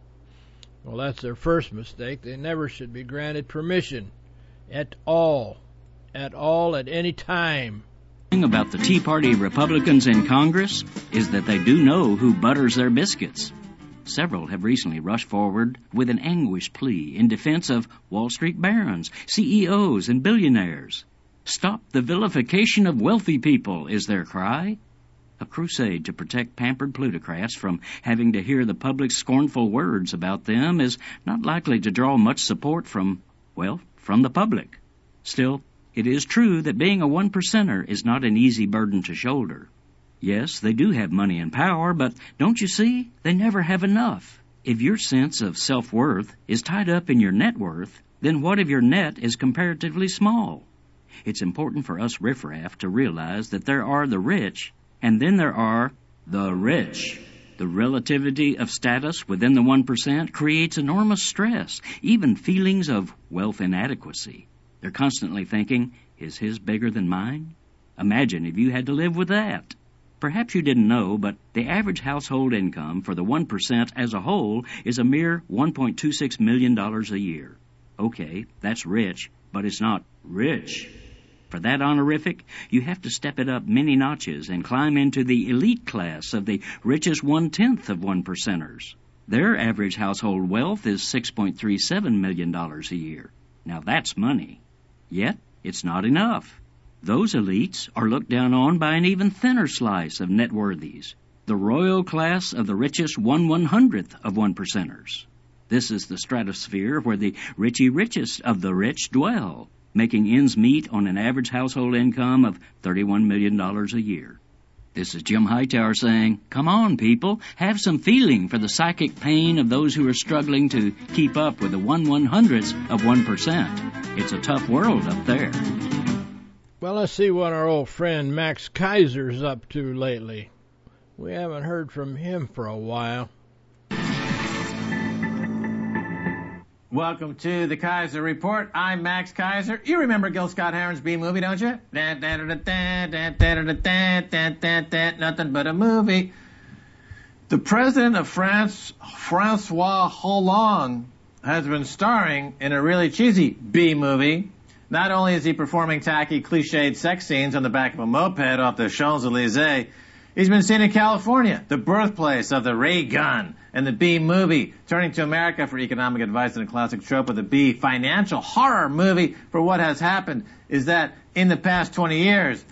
Well, that's their first mistake. They never should be granted permission at all, at all, at any time. The thing about the Tea Party Republicans in Congress is that they do know who butters their biscuits. Several have recently rushed forward with an anguished plea in defense of Wall Street barons, C E Os, and billionaires. Stop the vilification of wealthy people, is their cry. A crusade to protect pampered plutocrats from having to hear the public's scornful words about them is not likely to draw much support from, well, from the public. Still, it is true that being a one percenter is not an easy burden to shoulder. Yes, they do have money and power, but don't you see? They never have enough. If your sense of self-worth is tied up in your net worth, then what if your net is comparatively small? It's important for us riffraff to realize that there are the rich, and then there are the rich. The relativity of status within the one percent creates enormous stress, even feelings of wealth inadequacy. They're constantly thinking, is his bigger than mine? Imagine if you had to live with that. Perhaps you didn't know, but the average household income for the one percent as a whole is a mere one point two six million dollars a year. Okay, that's rich, but it's not rich. For that honorific, you have to step it up many notches and climb into the elite class of the richest one-tenth of one percenters. Their average household wealth is six point three seven million dollars a year. Now that's money. Yet, it's not enough. Those elites are looked down on by an even thinner slice of net worthies, the royal class of the richest one one-hundredth of one percenters. This is the stratosphere where the richy richest of the rich dwell, making ends meet on an average household income of thirty-one million dollars a year. This is Jim Hightower saying, come on, people, have some feeling for the psychic pain of those who are struggling to keep up with the one one-hundredths of one percent. It's a tough world up there. Well, let's see what our old friend Max Kaiser's up to lately. We haven't heard from him for a while. Welcome to the Kaiser Report. I'm Max Kaiser. You remember Gil Scott-Heron's B movie, don't you? Nothing but a movie. The president of France, Francois Hollande, has been starring in a really cheesy B movie. Not only is he performing tacky, cliched sex scenes on the back of a moped off the Champs-Elysees, he's been seen in California, the birthplace of the ray gun and the B movie, turning to America for economic advice and a classic trope of the B financial horror movie for what has happened is that in the past twenty years,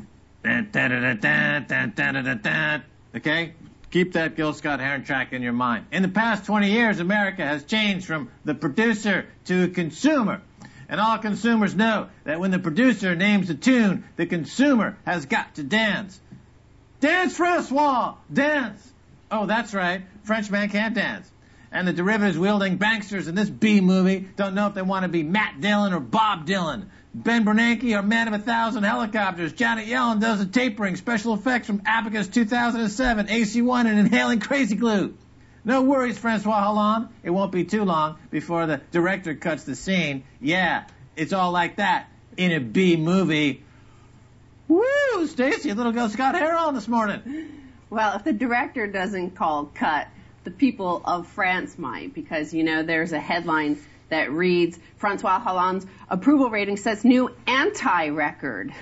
okay? Keep that Gil Scott-Heron track in your mind. In the past twenty years, America has changed from the producer to consumer. And all consumers know that when the producer names a tune, the consumer has got to dance. Dance, Francois! Dance! Oh, that's right. Frenchman can't dance. And the derivatives-wielding banksters in this B movie don't know if they want to be Matt Dillon or Bob Dylan. Ben Bernanke or Man of a Thousand Helicopters. Janet Yellen does the tapering, special effects from Abacus two thousand seven, A C one, and Inhaling Crazy Glue. No worries, Francois Hollande. It won't be too long before the director cuts the scene. Yeah, it's all like that in a B movie. Woo, Stacy, little girl's got hair on this morning. Well, if the director doesn't call cut, the people of France might, because, you know, there's a headline that reads, Francois Hollande's approval rating sets new anti-record.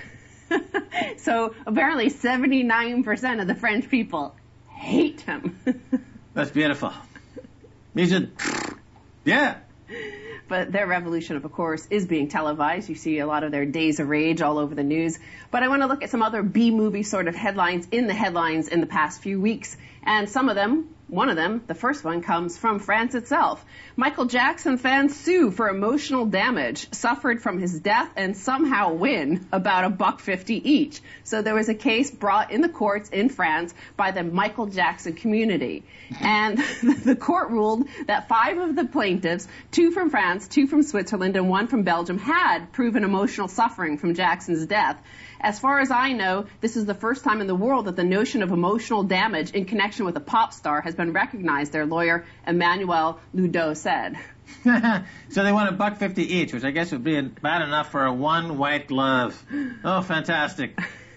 So apparently seventy-nine percent of the French people hate him. That's beautiful. He's a, yeah. But their revolution, of course, is being televised. You see a lot of their days of rage all over the news. But I want to look at some other B-movie sort of headlines in the headlines in the past few weeks. And some of them, one of them, the first one, comes from France itself. Michael Jackson fans sue for emotional damage suffered from his death and somehow win about a buck fifty each. So there was a case brought in the courts in France by the Michael Jackson community. And the court ruled that five of the plaintiffs, two from France, two from Switzerland, and one from Belgium, had proven emotional suffering from Jackson's death. As far as I know, this is the first time in the world that the notion of emotional damage in connection with a pop star has been recognized, their lawyer Emmanuel Ludeau said. So they want a buck fifty each, which I guess would be bad enough for a one white glove. Oh, fantastic.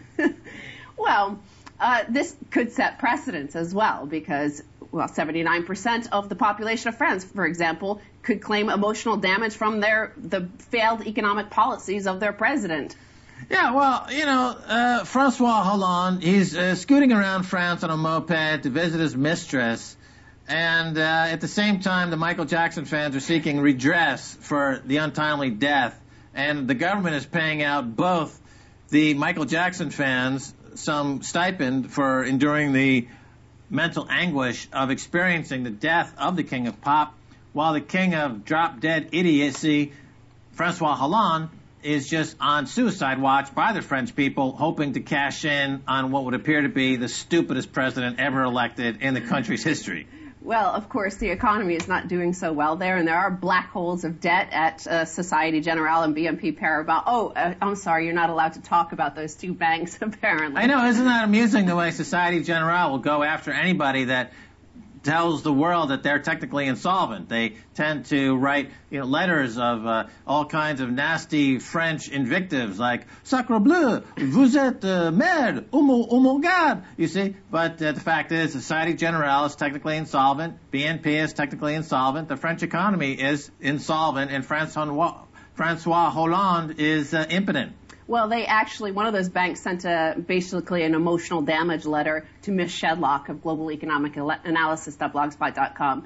Well, uh, this could set precedents as well, because, well, seventy-nine percent of the population of France, for example, could claim emotional damage from their the failed economic policies of their president. Yeah, well, you know, uh, Francois Hollande, he's uh, scooting around France on a moped to visit his mistress, and uh, at the same time, the Michael Jackson fans are seeking redress for the untimely death, and the government is paying out both the Michael Jackson fans some stipend for enduring the mental anguish of experiencing the death of the king of pop, while the king of drop-dead idiocy, Francois Hollande, is just on suicide watch by the French people, hoping to cash in on what would appear to be the stupidest president ever elected in the country's history. Well, of course, the economy is not doing so well there, and there are black holes of debt at uh, Societe Generale and B N P Paribas. Oh, uh, I'm sorry, you're not allowed to talk about those two banks, apparently. I know, isn't that amusing the way Societe Generale will go after anybody that tells the world that they're technically insolvent. They tend to write, you know, letters of uh, all kinds of nasty French invectives like "Sacre bleu, vous êtes uh, merde, oh mon, oh mon God," you see. But uh, the fact is, Societe Generale is technically insolvent, B N P is technically insolvent, the French economy is insolvent, and Francois, Francois Hollande is uh, impotent. Well, they actually, one of those banks sent a, basically an emotional damage letter to Miss Shedlock of Global Economic Analysis dot blogspot dot com.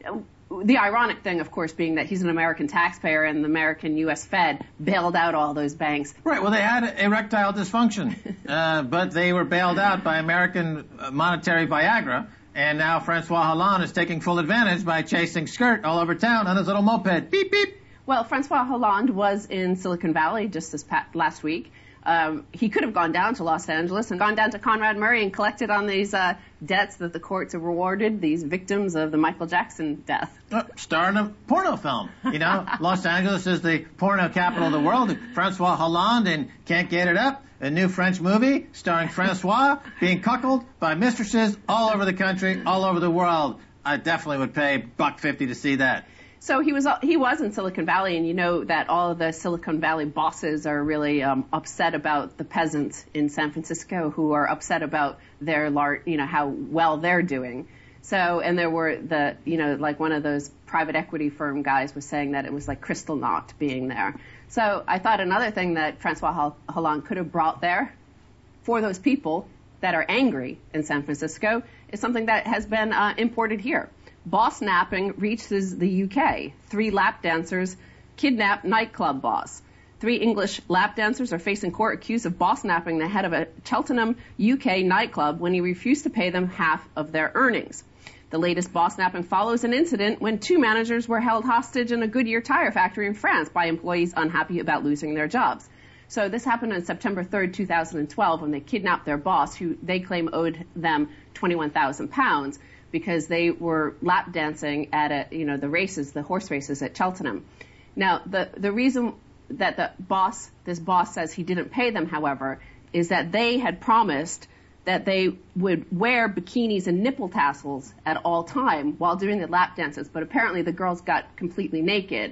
The ironic thing, of course, being that he's an American taxpayer and the American U S Fed bailed out all those banks. Right, well, they had erectile dysfunction, uh, but they were bailed out by American monetary Viagra, and now Francois Hollande is taking full advantage by chasing skirt all over town on his little moped. Beep, beep. Well, Francois Hollande was in Silicon Valley just this past, last week. Um, he could have gone down to Los Angeles and gone down to Conrad Murray and collected on these uh, debts that the courts have rewarded these victims of the Michael Jackson death. Uh, star in a porno film. You know, Los Angeles is the porno capital of the world. Francois Hollande and Can't Get It Up, a new French movie starring Francois being cuckolded by mistresses all over the country, all over the world. I definitely would pay buck fifty to see that. So he was he was in Silicon Valley, and you know that all of the Silicon Valley bosses are really um, upset about the peasants in San Francisco, who are upset about their lar- you know how well they're doing. So, and there were the you know like one of those private equity firm guys was saying that it was like crystal knocked being there. So I thought another thing that Francois Hollande could have brought there for those people that are angry in San Francisco is something that has been uh, imported here. Boss napping reaches the U K. Three lap dancers kidnap nightclub boss. Three English lap dancers are facing court accused of boss napping the head of a Cheltenham, U K nightclub when he refused to pay them half of their earnings. The latest boss napping follows an incident when two managers were held hostage in a Goodyear tire factory in France by employees unhappy about losing their jobs. So this happened on September third, two thousand twelve, when they kidnapped their boss, who they claim owed them twenty-one thousand pounds. Because they were lap dancing at a, you know, the races, the horse races at Cheltenham. Now, the, the reason that the boss, this boss says he didn't pay them, however, is that they had promised that they would wear bikinis and nipple tassels at all time while doing the lap dances. But apparently the girls got completely naked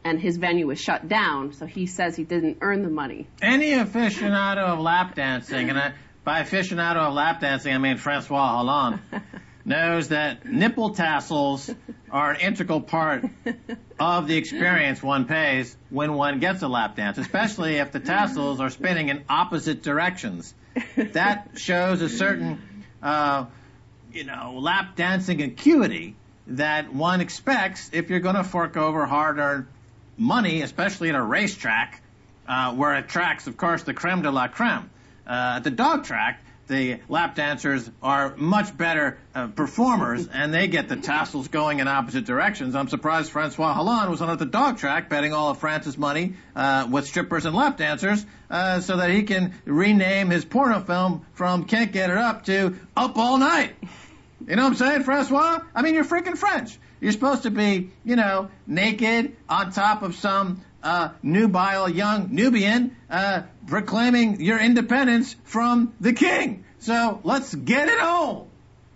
and his venue was shut down, so he says he didn't earn the money. Any aficionado of lap dancing, and I, by aficionado of lap dancing I mean Francois Hollande, knows that nipple tassels are an integral part of the experience one pays when one gets a lap dance, especially if the tassels are spinning in opposite directions. That shows a certain, uh, you know, lap dancing acuity that one expects if you're going to fork over hard-earned money, especially at a racetrack, uh, where it attracts, of course, the creme de la creme. Uh, at the dog track, the lap dancers are much better uh, performers, and they get the tassels going in opposite directions. I'm surprised Francois Hollande was on at the dog track betting all of France's money uh, with strippers and lap dancers uh, so that he can rename his porno film from Can't Get It Up to Up All Night. You know what I'm saying, Francois? I mean, you're freaking French. You're supposed to be, you know, naked on top of some uh, nubile young Nubian uh, proclaiming your independence from the king. So let's get it on.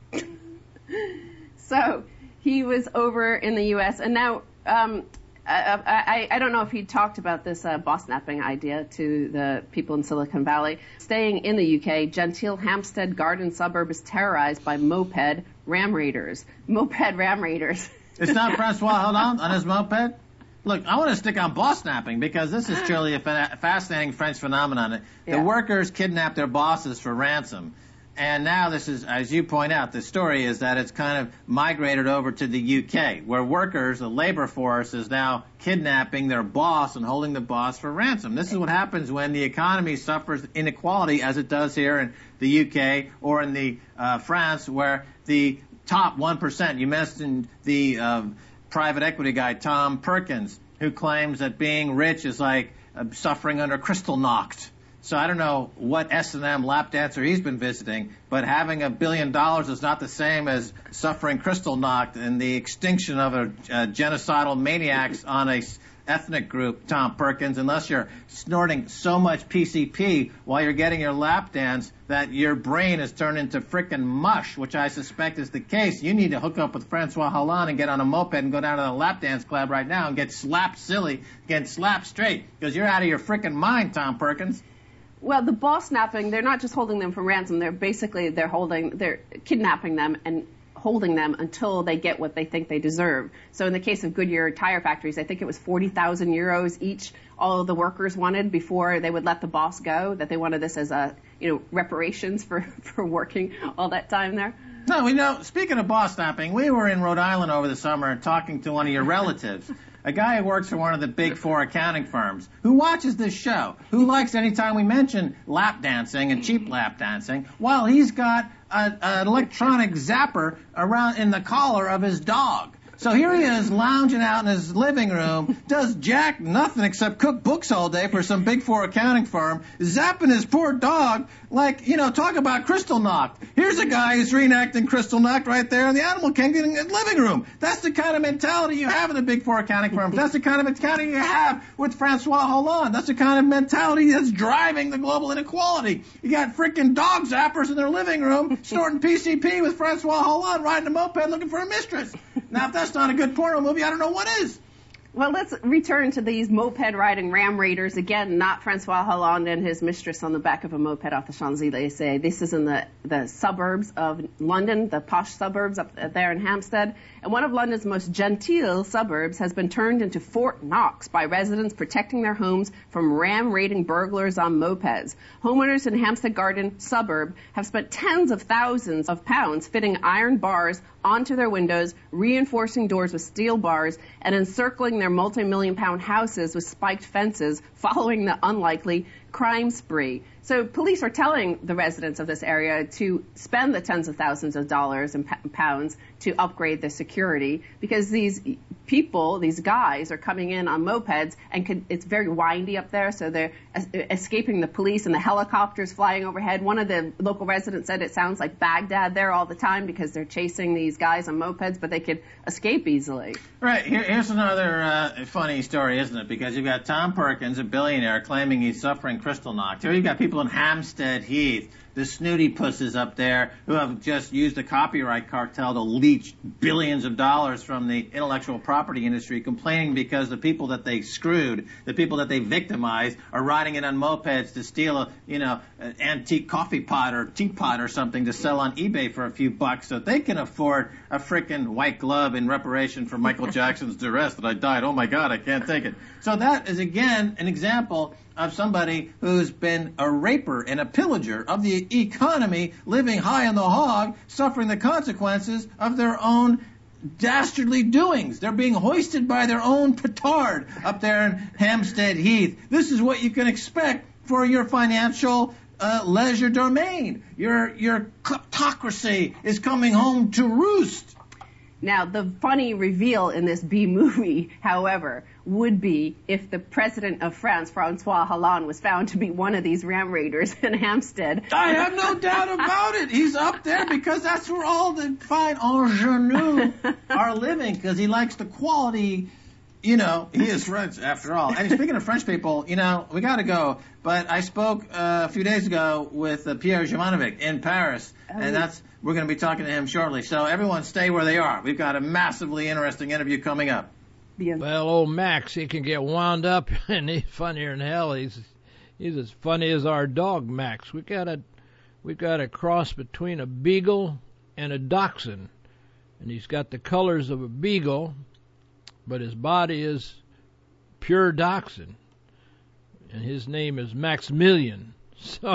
So he was over in the U S and now um, I, I, I don't know if he talked about this uh, boss napping idea to the people in Silicon Valley. Staying in the U K, genteel Hampstead Garden suburb is terrorized by moped ram raiders. Moped ram raiders. It's not Francois Hollande on his moped? Look, I want to stick on boss napping because this is truly a fa- fascinating French phenomenon. The Yeah. workers kidnap their bosses for ransom. And now this is, as you point out, the story is that it's kind of migrated over to the U K, where workers, the labor force, is now kidnapping their boss and holding the boss for ransom. This is what happens when the economy suffers inequality, as it does here in the U K or in the uh, France, where the top one percent, you mentioned the um, private equity guy, Tom Perkins, who claims that being rich is like uh, suffering under Kristallnacht. So I don't know what S and M lap dancer he's been visiting, but having a billion dollars is not the same as suffering Kristallnacht and the extinction of a, a genocidal maniacs on a ethnic group, Tom Perkins, unless you're snorting so much P C P while you're getting your lap dance that your brain is turned into frickin' mush, which I suspect is the case. You need to hook up with Francois Hollande and get on a moped and go down to the lap dance club right now and get slapped silly, get slapped straight, because you're out of your frickin' mind, Tom Perkins. Well, the boss napping, they're not just holding them for ransom. They're basically, they're holding, they're kidnapping them and holding them until they get what they think they deserve. So in the case of Goodyear tire factories, I think it was forty thousand euros each all of the workers wanted before they would let the boss go, that they wanted this as a, you know, reparations for, for working all that time there. No, we know, speaking of boss napping, we were in Rhode Island over the summer talking to one of your relatives, a guy who works for one of the big four accounting firms, who watches this show, who likes anytime we mention lap dancing and cheap lap dancing, while he's got a, an electronic zapper around in the collar of his dog. So here he is lounging out in his living room, does jack nothing except cook books all day for some big four accounting firm, zapping his poor dog like, you know, talk about Kristallnacht. Here's a guy who's reenacting Kristallnacht right there in the Animal Kingdom living room. That's the kind of mentality you have in the big four accounting firms. That's the kind of mentality you have with Francois Hollande. That's the kind of mentality that's driving the global inequality. You got freaking dog zappers in their living room snorting P C P with Francois Hollande riding a moped looking for a mistress. Now, if that's not a good porno movie, I don't know what is. Well, let's return to these moped-riding ram raiders. Again, not Francois Hollande and his mistress on the back of a moped off the Champs-Élysées. This is in the, the suburbs of London, the posh suburbs up there in Hampstead. And one of London's most genteel suburbs has been turned into Fort Knox by residents protecting their homes from ram-raiding burglars on mopeds. Homeowners in Hampstead Garden suburb have spent tens of thousands of pounds fitting iron bars onto their windows, reinforcing doors with steel bars, and encircling their multi-million pound houses with spiked fences following the unlikely crime spree. So police are telling the residents of this area to spend the tens of thousands of dollars and pounds to upgrade the security, because these people, these guys, are coming in on mopeds, and could, it's very windy up there, so they're escaping the police and the helicopters flying overhead. One of the local residents said it sounds like Baghdad there all the time because they're chasing these guys on mopeds, but they could escape easily. Right. Here, here's another uh, funny story, isn't it? Because you've got Tom Perkins, a billionaire, claiming he's suffering Kristallnacht. Here you've got people in Hampstead Heath the snooty pusses up there who have just used the copyright cartel to leech billions of dollars from the intellectual property industry, complaining because the people that they screwed, the people that they victimized, are riding in on mopeds to steal a, you know, an antique coffee pot or teapot or something to sell on eBay for a few bucks so they can afford a frickin' white glove in reparation for Michael Jackson's duress that I died. Oh my God, I can't take it. So that is again an example of somebody who's been a raper and a pillager of the economy, living high on the hog, suffering the consequences of their own dastardly doings. They're being hoisted by their own petard up there in Hampstead Heath. This is what you can expect for your financial uh, leisure domain. Your your kleptocracy is coming home to roost. Now, the funny reveal in this B movie, however, would be if the president of France, Francois Hollande, was found to be one of these ram raiders in Hampstead. I have no doubt about it. He's up there because that's where all the fine ingenues are living, because he likes the quality. You know, he is French after all. And speaking of French people, you know, we got to go. But I spoke uh, a few days ago with uh, Pierre Jovanovic in Paris, oh. and that's we're going to be talking to him shortly. So everyone stay where they are. We've got a massively interesting interview coming up. Well, old Max, he can get wound up, and he's funnier than hell. He's he's as funny as our dog, Max. We got a we've got a cross between a beagle and a dachshund, and he's got the colors of a beagle, but his body is pure dachshund, and his name is Maximilian. So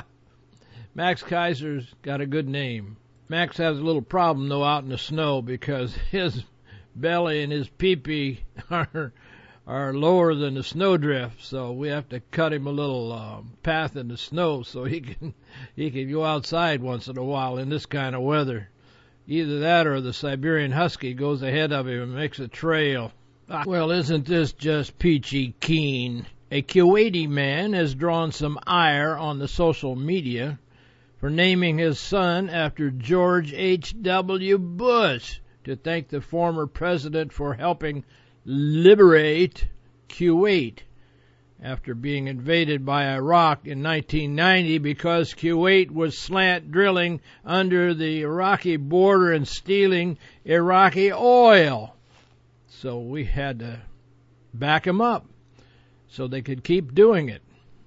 Max Kaiser's got a good name. Max has a little problem, though, out in the snow, because his belly and his pee-pee are are lower than the snowdrift, so we have to cut him a little uh, path in the snow so he can he can go outside once in a while in this kind of weather. Either that or the Siberian Husky goes ahead of him and makes a trail. Well, isn't this just peachy keen? A Kuwaiti man has drawn some ire on the social media for naming his son after George H W Bush to thank the former president for helping liberate Kuwait after being invaded by Iraq in nineteen ninety, because Kuwait was slant drilling under the Iraqi border and stealing Iraqi oil. So we had to back him up so they could keep doing it.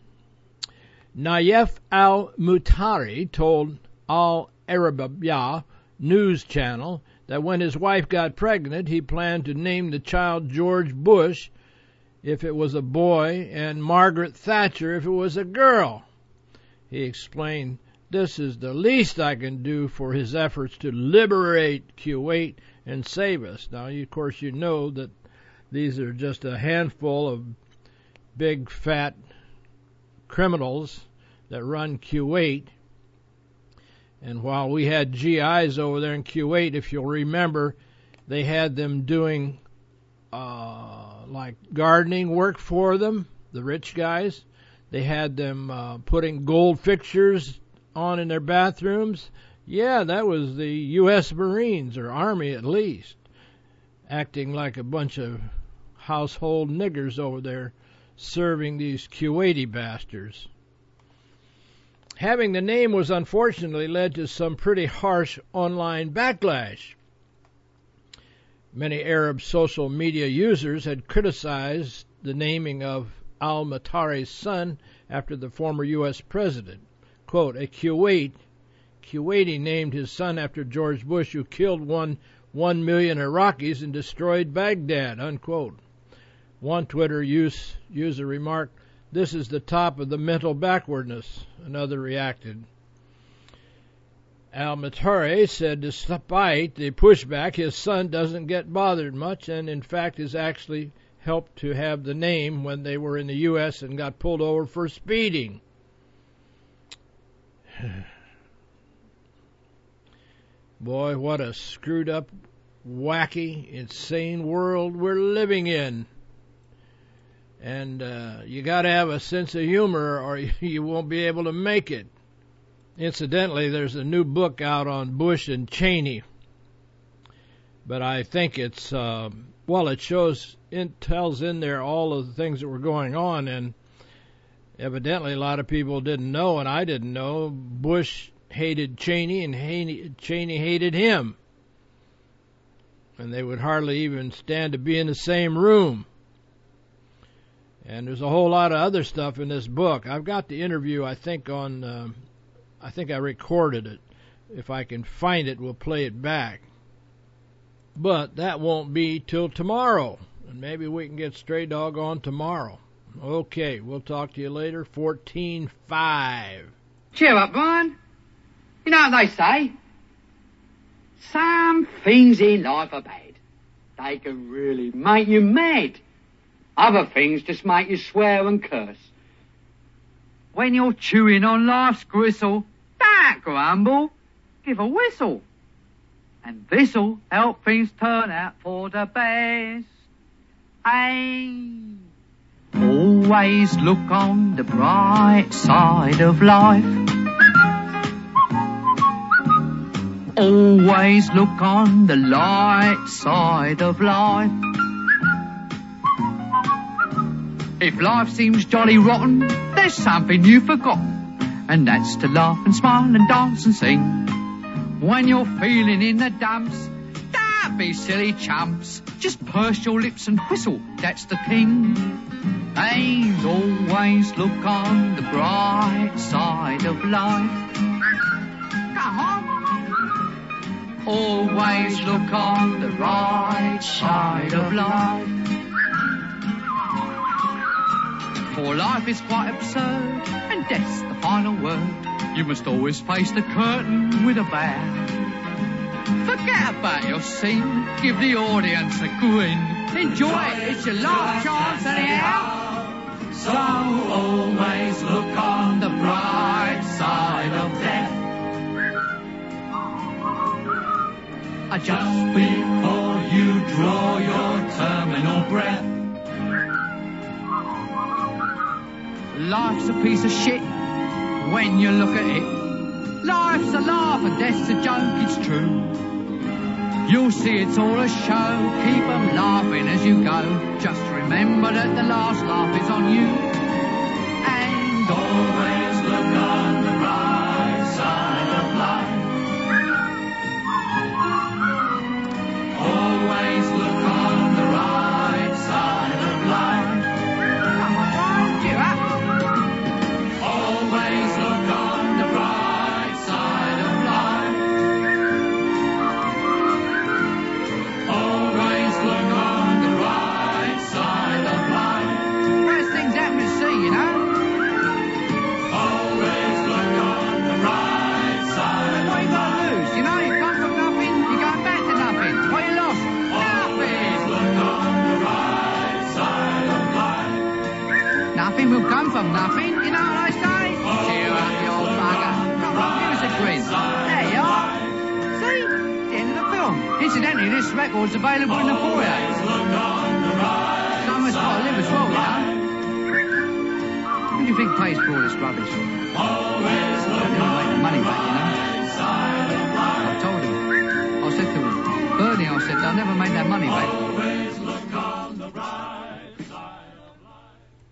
Nayef al-Mutari told Al Arabiya news channel that when his wife got pregnant, he planned to name the child George Bush if it was a boy and Margaret Thatcher if it was a girl. He explained, "This is the least I can do for his efforts to liberate Kuwait and save us." Now, of course, you know that these are just a handful of big, fat criminals that run Kuwait. And while we had G Is over there in Kuwait, if you'll remember, they had them doing uh, like gardening work for them, the rich guys. They had them uh, putting gold fixtures on in their bathrooms. Yeah, that was the U S Marines, or Army at least, acting like a bunch of household niggers over there serving these Kuwaiti bastards. Having the name was unfortunately led to some pretty harsh online backlash. Many Arab social media users had criticized the naming of al-Mutari's son after the former U S president. Quote, a Kuwait, Kuwaiti named his son after George Bush, who killed one, one million Iraqis and destroyed Baghdad, unquote. One Twitter use, user remarked, "This is the top of the mental backwardness." Another reacted. Al-Mutari said despite the pushback, his son doesn't get bothered much, and in fact has actually helped to have the name when they were in the U S and got pulled over for speeding. Boy, what a screwed up, wacky, insane world we're living in. And uh, you got to have a sense of humor or you won't be able to make it. Incidentally, there's a new book out on Bush and Cheney. But I think it's, uh, well, it shows, it tells in there all of the things that were going on. And Evidently, a lot of people didn't know, and I didn't know, Bush hated Cheney and Cheney hated him. And they would hardly even stand to be in the same room. And there's a whole lot of other stuff in this book. I've got the interview, I think, on, uh, I think I recorded it. If I can find it, we'll play it back. But that won't be till tomorrow. And maybe we can get Stray Dog on tomorrow. Okay, we'll talk to you later. fourteen five. Cheer up, Brian. You know what they say? Some things in life are bad. They can really make you mad. Other things just make you swear and curse. When you're chewing on life's gristle, don't grumble, give a whistle. And this'll help things turn out for the best. Hey. Always look on the bright side of life. Always look on the light side of life. If life seems jolly rotten, there's something you've forgotten, and that's to laugh and smile and dance and sing. When you're feeling in the dumps, don't be silly chumps. Just purse your lips and whistle, that's the thing. And always look on the bright side of life. Come on. Always look on the right side of life. For life is quite absurd, and death's the final word. You must always face the curtain with a bow. Forget about your scene, give the audience a grin. Enjoy it, it's your last chance anyhow. So always look on the bright side of death. Just before you draw your terminal breath. Life's a piece of shit when you look at it. Life's a laugh and death's a joke, it's true. You'll see it's all a show, keep 'em laughing as you go. Just remember that the last laugh is on you. And always look on the right side of life. Always look on the right side of life. Come on, Brian, cheer up. Always look on the right side of life. Always look on the right side of life. First things happen to see, you know. Always look on the right side. What you got to lose? You know, you come from nothing, you go back to nothing. What you lost? Nothing. Look on the right side of life. Nothing will come from nothing, you know what I say? Cheer up, you old bugger. Come on, give us a grin. There you are. See? The end of the film. Incidentally, this record's available in the foyer. Someone's got to live as well, you know. Who do you think pays for all this rubbish? Always look on make the money back, you know. I told him. I said to him, Bernie, I said, they'll never make that money back.